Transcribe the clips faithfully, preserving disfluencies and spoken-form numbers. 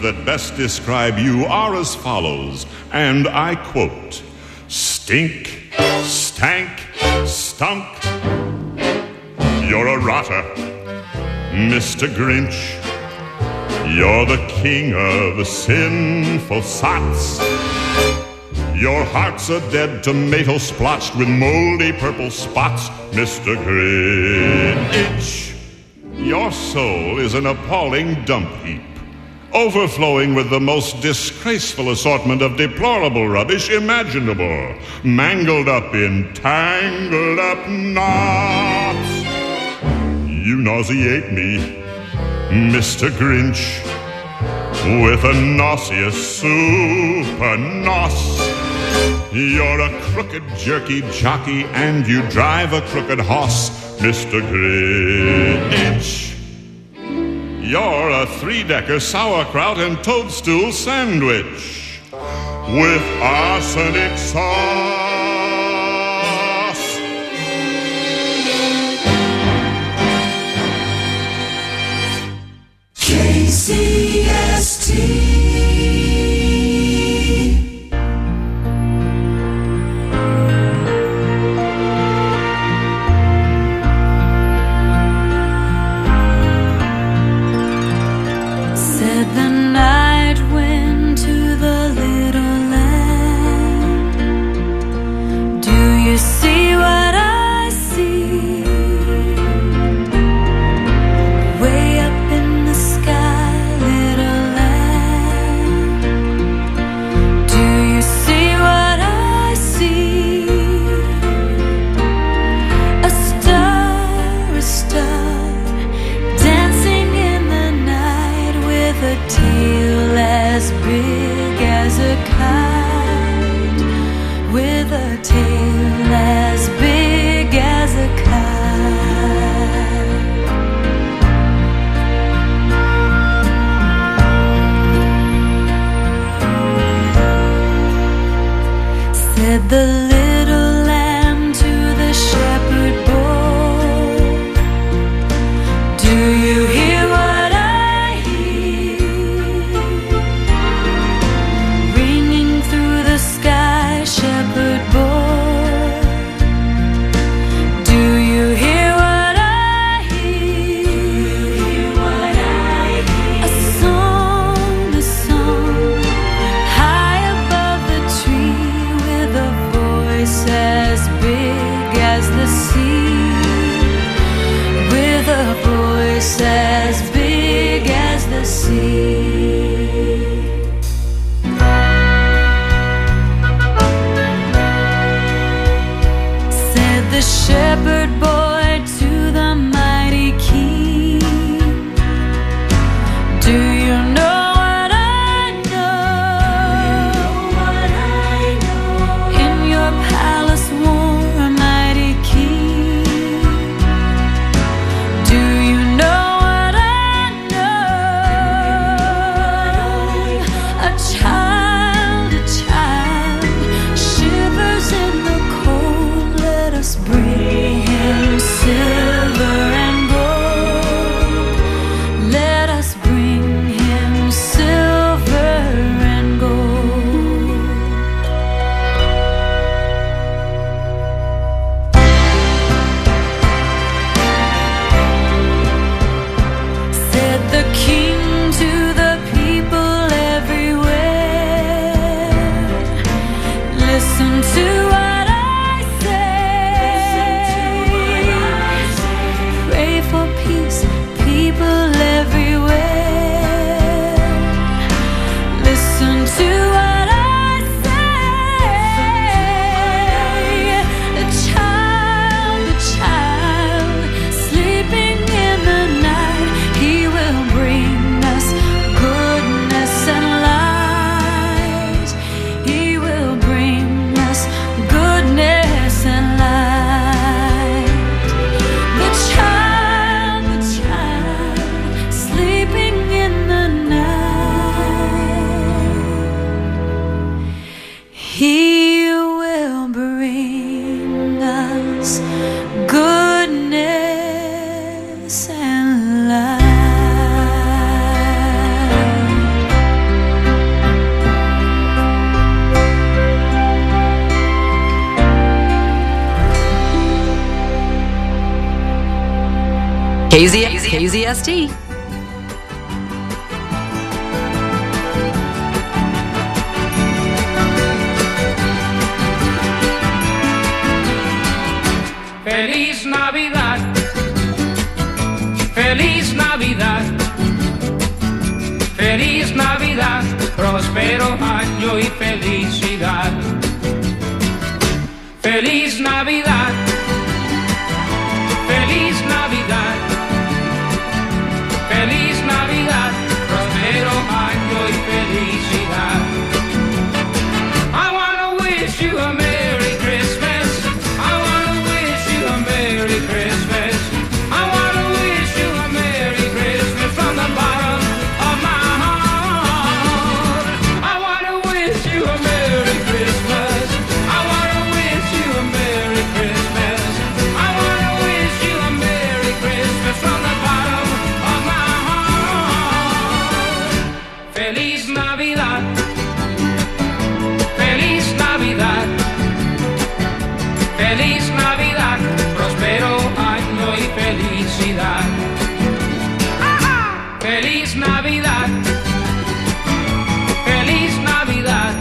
that best describe you are as follows, and I quote, stink, stank, stunk. You're a rotter, Mister Grinch. You're the king of the sinful sots. Your heart's a dead tomato splotched with moldy purple spots, Mister Grinch. Your soul is an appalling dump heap, overflowing with the most disgraceful assortment of deplorable rubbish imaginable, mangled up in tangled up knots. You nauseate me, Mister Grinch, with a nauseous super nos. You're a crooked jerky jockey and you drive a crooked hoss, Mister Grinch. You're a three-decker sauerkraut and toadstool sandwich with arsenic sauce. K C S T High above the tree with a voice K Z S T. Feliz Navidad, Feliz Navidad, Feliz Navidad, próspero año y felicidad. Feliz Navidad, Feliz Navidad, Feliz Navidad, próspero año y felicidad. I wanna wish you a Merry Christmas. I wanna wish you a Merry Christmas. I wanna wish you a Merry Christmas from the bottom of my heart. I wanna wish you a Merry Christmas. I wanna wish you a Merry Christmas. I wanna wish you a Merry Christmas from the bottom of my heart. Feliz Navidad, Feliz Navidad, Feliz Navidad, próspero año y felicidad. Feliz Navidad, Feliz Navidad,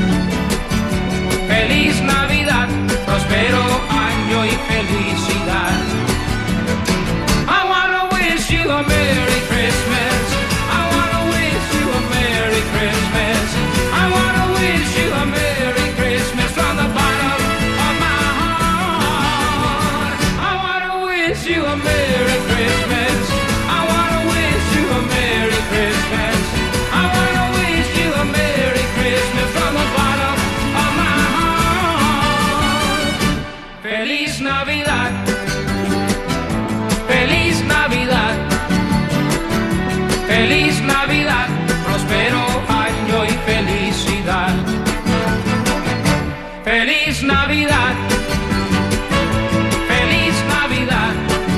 Feliz Navidad, próspero año y felicidad. I wanna wish you a Merry Christmas. I wanna wish you a Merry Christmas. I wanna wish you a Merry Christmas from the bottom of my heart. I wanna wish you a Merry Christmas. I wanna wish you a Merry Christmas. I wanna wish you a Merry Christmas from the bottom of my heart. Feliz Navidad, Feliz Navidad, Feliz Navidad, próspero año y felicidad. Feliz Navidad, Feliz Navidad,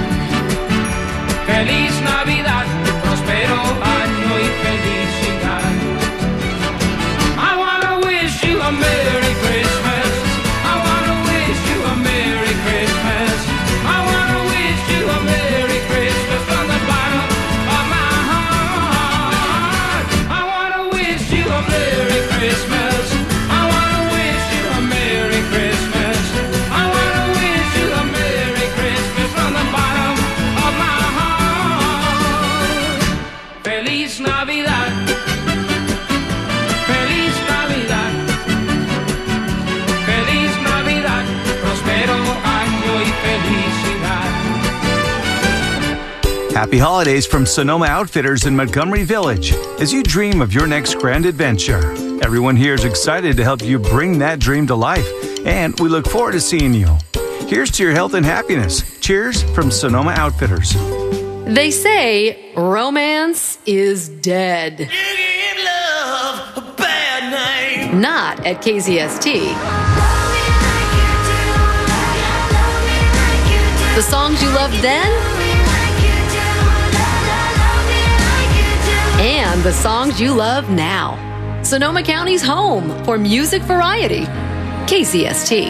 Feliz Navidad, próspero año y felicidad. I wanna wish you a Merry Christmas. I wanna wish you a Merry Christmas. I wanna wish you a Merry Christmas from the bottom of my heart. I wanna wish you a Merry Christmas. I wanna wish you a Merry Christmas. I wanna wish you a Merry Christmas from the bottom of my heart. Feliz Navidad, Feliz Navidad, Feliz Navidad, próspero año y felicidad. Happy holidays from Sonoma Outfitters in Montgomery Village. As you dream of your next grand adventure, everyone here is excited to help you bring that dream to life, and we look forward to seeing you. Here's to your health and happiness. Cheers from Sonoma Outfitters. They say romance is dead. You give love a bad name. Not at K Z S T. The songs you loved then and the songs you love now. Sonoma County's home for music variety. K Z S T.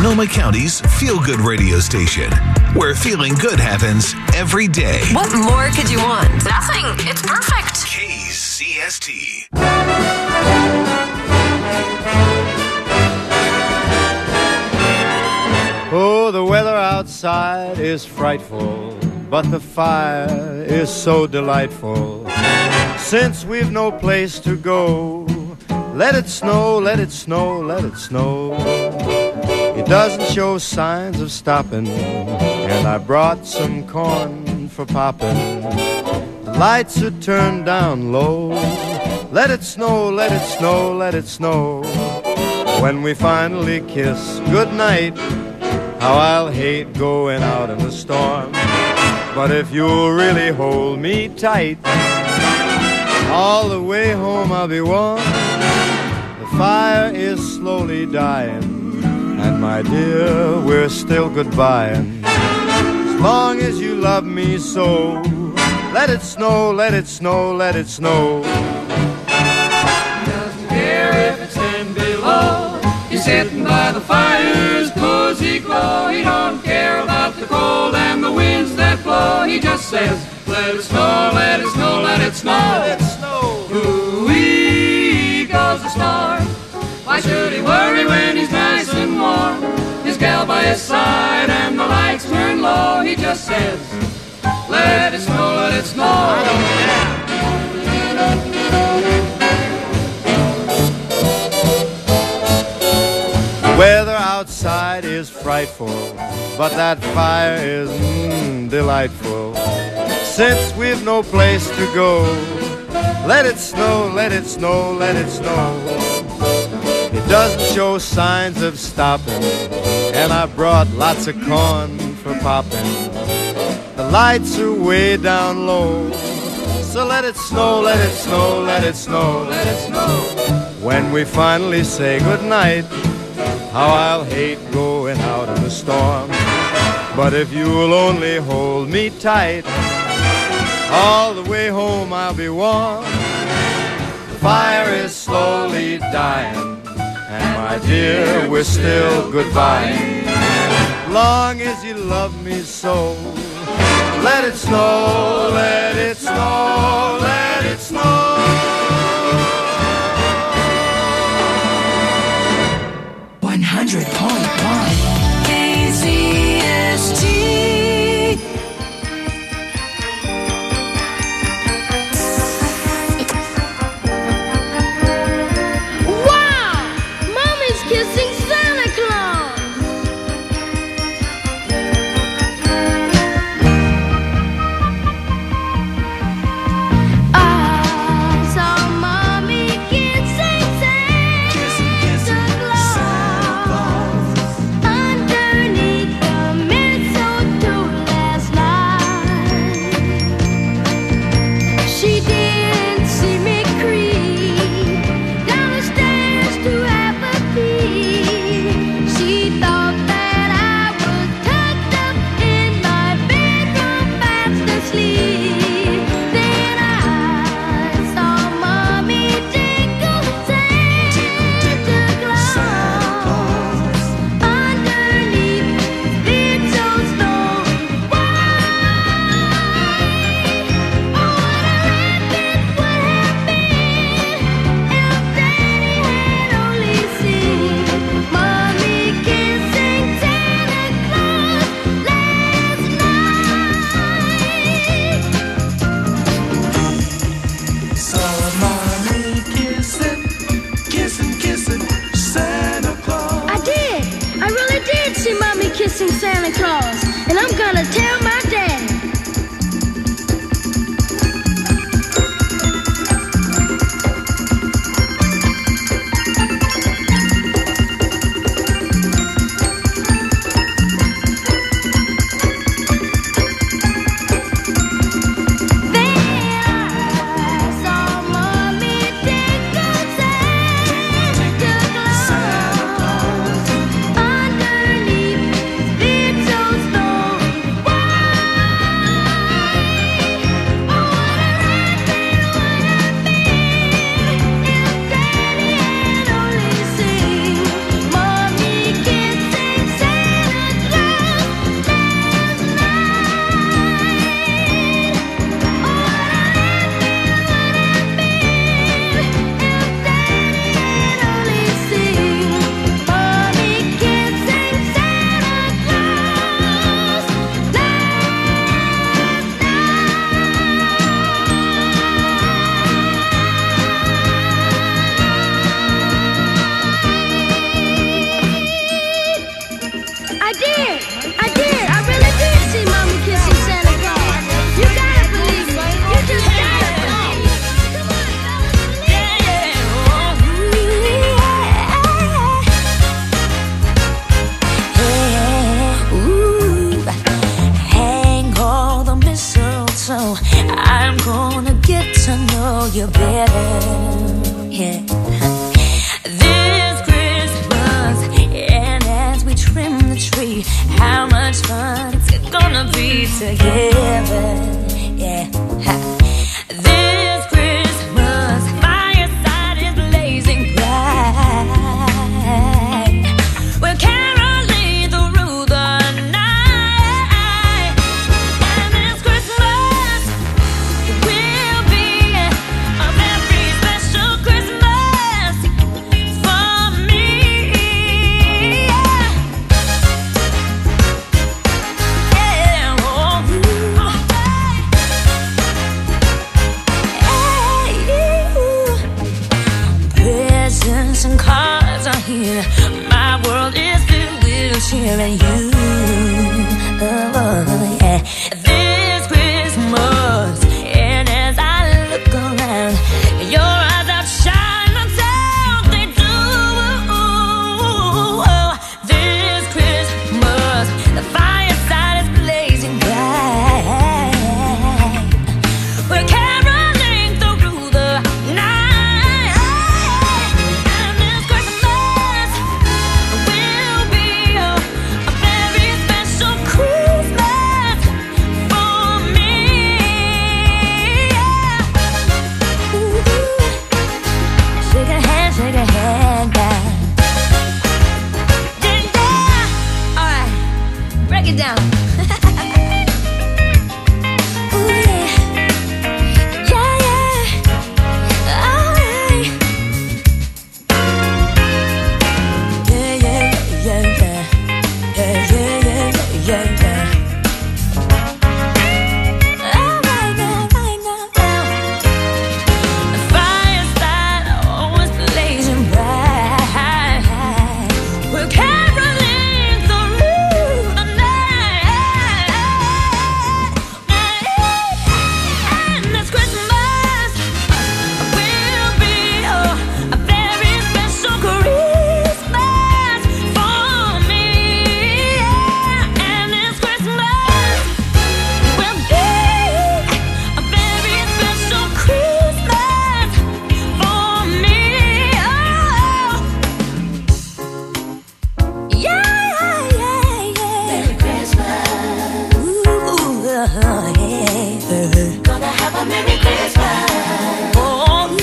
Sonoma County's feel-good radio station, where feeling good happens every day. What more could you want? Nothing. It's perfect. K C S T. Oh, the weather outside is frightful, but the fire is so delightful. Since we've no place to go, let it snow, let it snow, let it snow. It doesn't show signs of stopping, and I brought some corn for popping. The lights are turned down low. Let it snow, let it snow, let it snow. When we finally kiss goodnight, how I'll hate going out in the storm. But if you'll really hold me tight, all the way home I'll be warm. The fire is slowly dying, and my dear, we're still goodbying. As long as you love me so, let it snow, let it snow, let it snow. He doesn't care if it's ten below. He's sitting by the fire's cozy glow. He don't care about the cold and the winds that blow. He just says, let it snow, let it snow, let it snow. Let it snow. Ooh-wee goes the storm. Why should he worry when he's nice and warm? His gal by his side and the lights turn low. He just says, let it snow, let it snow. I don't care. The weather outside is frightful, but that fire is mm, delightful. Since we've no place to go, let it snow, let it snow, let it snow. It doesn't show signs of stopping, and I brought lots of corn for popping. The lights are way down low, so let it snow, let it snow, let it snow, let it snow. When we finally say goodnight, how I'll hate going out in the storm. But if you'll only hold me tight, all the way home I'll be warm. The fire is slowly dying, and my dear, we're still goodbye. Long as you love me so, let it snow, let it snow, let it snow. one hundred point one K C S T. Wow! Mommy's kissing Santa Claus! I saw together. Yeah. Ha. This Christmas, fireside is blazing bright. We're caroling through the night, and this Christmas will be a very special Christmas for me. Yeah. Yeah. Oh, presents and cards are here. My world is filled with cheer and you. Oh, yeah. This Christmas, and as I look around, your eyes outshine the town they do. Oh, this Christmas, the fireside is blazing bright. We're caroling through the night, and this Christmas will be a, a very special Christmas for me. Yeah. Ooh. Shake a hand, shake a hand, guys. Yeah, yeah. All right, break it down. Ooh, yeah. Yeah, yeah. All right. Yeah, yeah, yeah, yeah. Yeah, yeah, yeah, yeah, yeah. All right now, right now, now. The fireside always blazing bright. We're caroling through the night, and this Christmas will be a, a very special Christmas for me. Yeah. And this Christmas will be a very special Christmas for me. Oh. Yeah, yeah, yeah, yeah. Merry Christmas. Ooh, uh, yeah. Gonna have a Merry Christmas. Oh,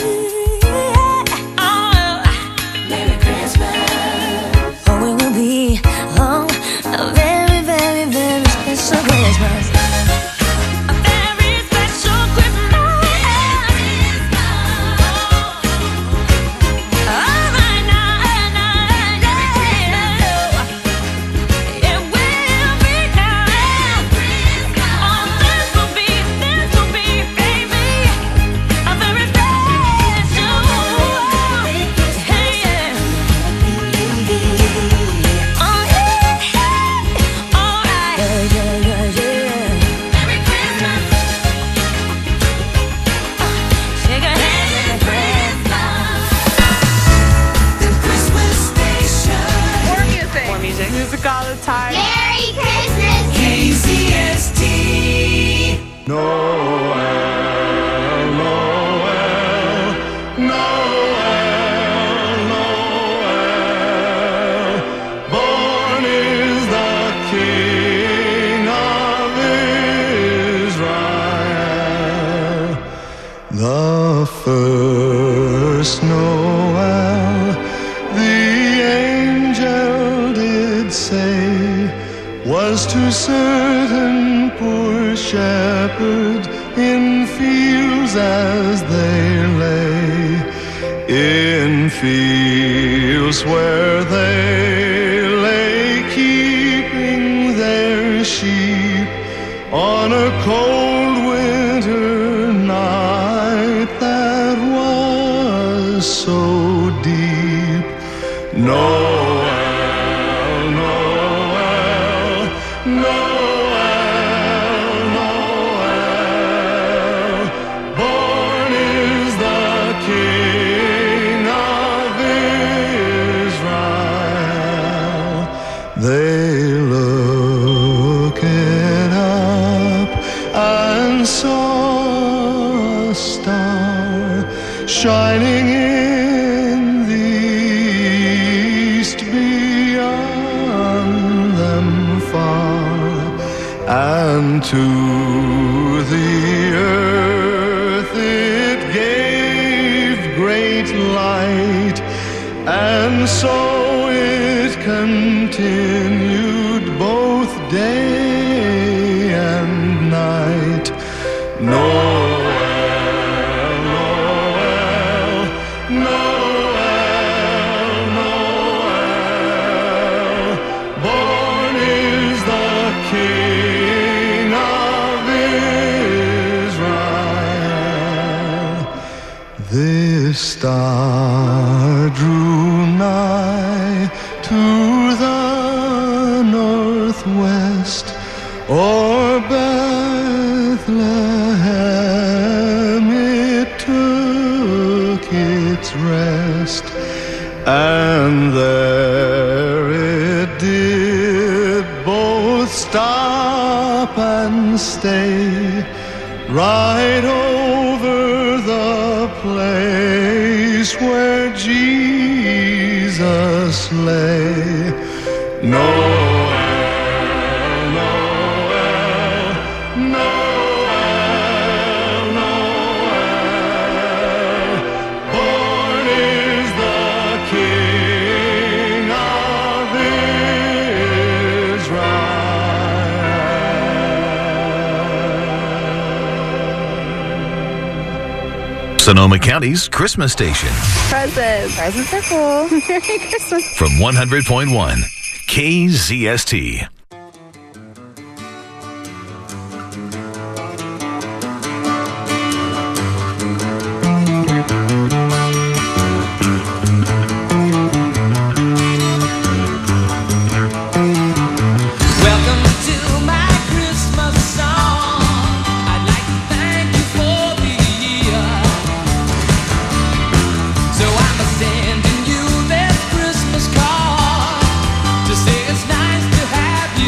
yeah. Oh, Merry Christmas. Oh, it will be oh, a very, very, very special Christmas. A very special Christmas. All right now, now, now. It will be now. Oh, this will be, this will be, baby, a very special. Hey, yeah. Oh, yeah. All right. Yeah, yeah, yeah, yeah. Merry Christmas. Shake a hand. Merry Christmas. The Christmas Station. More music. More music. Music all the time. Merry Christmas! K Z S T. Noel, Noel, Noel, Noel. Born is the King of Israel. The first Noel, the angel did say, was to certain poor shepherds in fields as they lay, in fields where they lay keeping their sheep on a cold winter night that was so deep. Noel, Noel, Noel, Noel. Born is the King of Israel. They looked up and saw a star shining in the east And so it continued both day and night. Noel, Noel, Noel, Noel. Born is the King of Israel. This star drew nigh to the northwest, o'er Bethlehem it took its rest, and there it did both stop and stay, right over the place where Jesus lay. Noel, Noel, Noel, Noel. Born is the King of Israel. Sonoma County's Christmas station. Presents. Presents are cool. Merry Christmas. From one hundred point one K Z S T. Sending you this Christmas card to say it's nice to have you.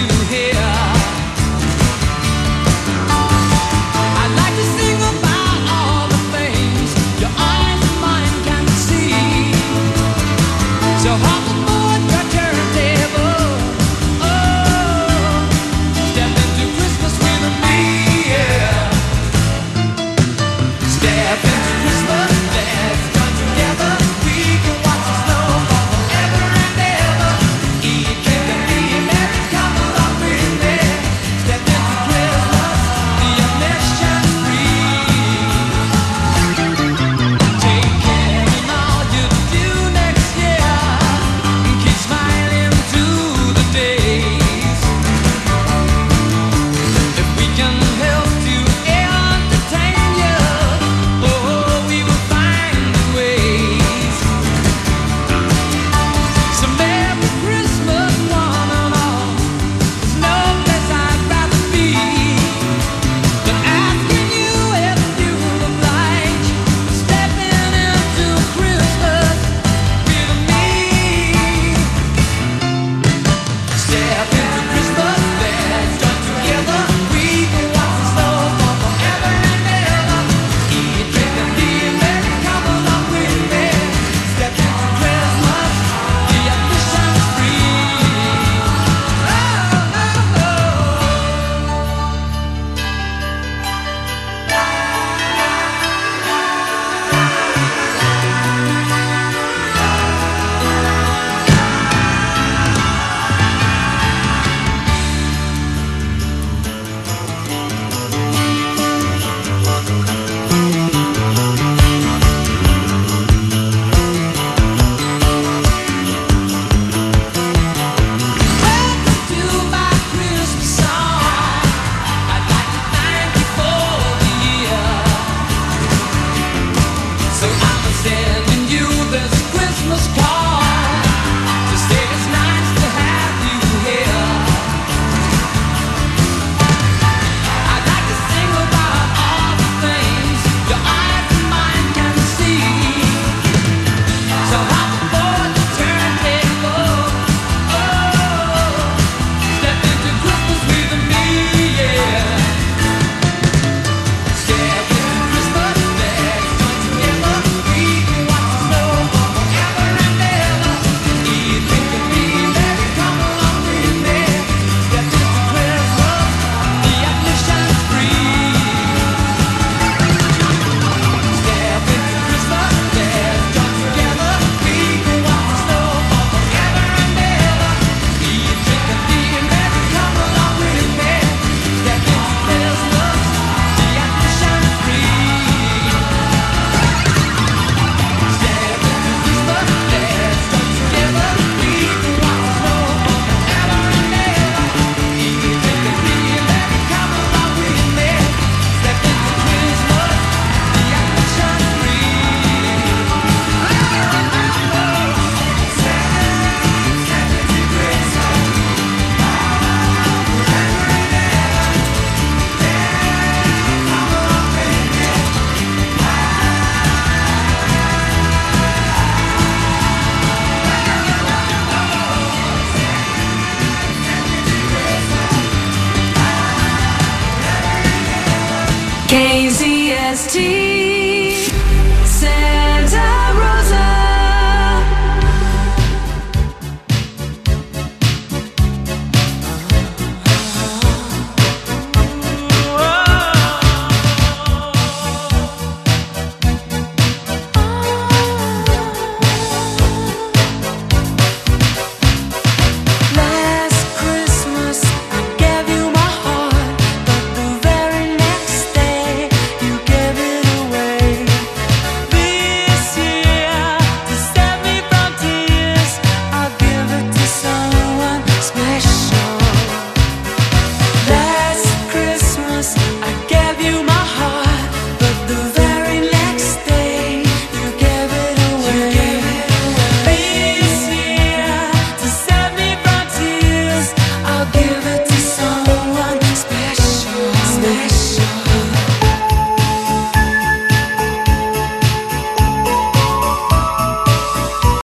T.